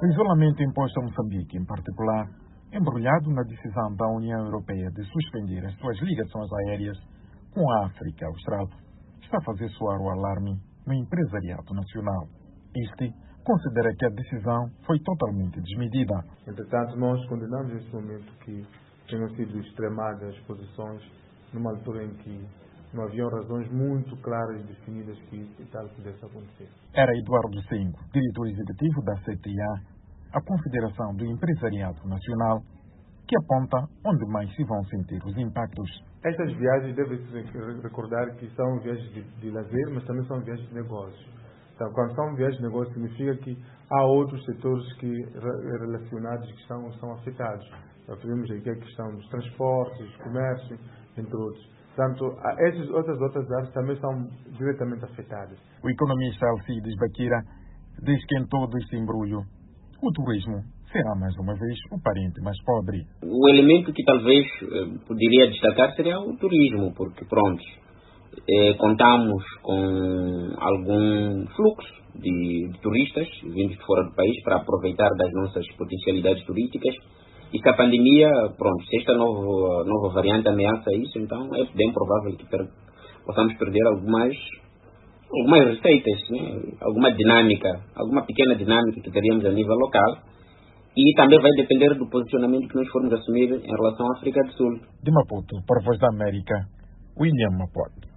O isolamento imposto a Moçambique, em particular, embrulhado na decisão da União Europeia de suspender as suas ligações aéreas com a África Austral, está a fazer soar o alarme no empresariado nacional. Este considera que a decisão foi totalmente desmedida. Entretanto, nós condenamos neste momento que tenham sido extremadas as posições numa altura em que não haviam razões muito claras e definidas que tal pudesse acontecer. Era Eduardo Sengo, diretor executivo da CTA, a Confederação do Empresariado Nacional, que aponta onde mais se vão sentir os impactos. Estas viagens devem-se recordar que são viagens de lazer, mas também são viagens de negócios. Então, quando são viagens de negócio, significa que há outros setores relacionados que são afetados. Referimos aqui a questão dos transportes, comércio, entre outros. Portanto, essas outras áreas também são diretamente afetadas. O economista Alcides Baquira diz que em todo este embrulho, o turismo será mais uma vez o parente mais pobre. O elemento que talvez poderia destacar seria o turismo, porque contamos com algum fluxo de turistas vindos de fora do país para aproveitar das nossas potencialidades turísticas. E se a pandemia, se esta nova variante ameaça isso, então é bem provável que possamos perder algumas receitas, né? Alguma pequena dinâmica que teríamos a nível local. E também vai depender do posicionamento que nós formos assumir em relação à África do Sul. De Maputo, para a Voz da América, William Maputo.